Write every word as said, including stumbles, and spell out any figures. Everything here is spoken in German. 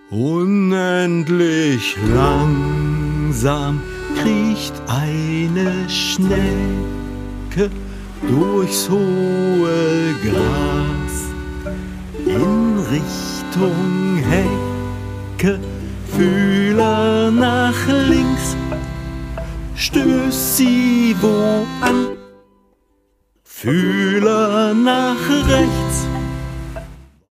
Unendlich langsam kriecht eine Schnecke durchs hohe Gras in Richtung Hecke. Fühler nach links, stößt sie wo an. Fühler nach rechts,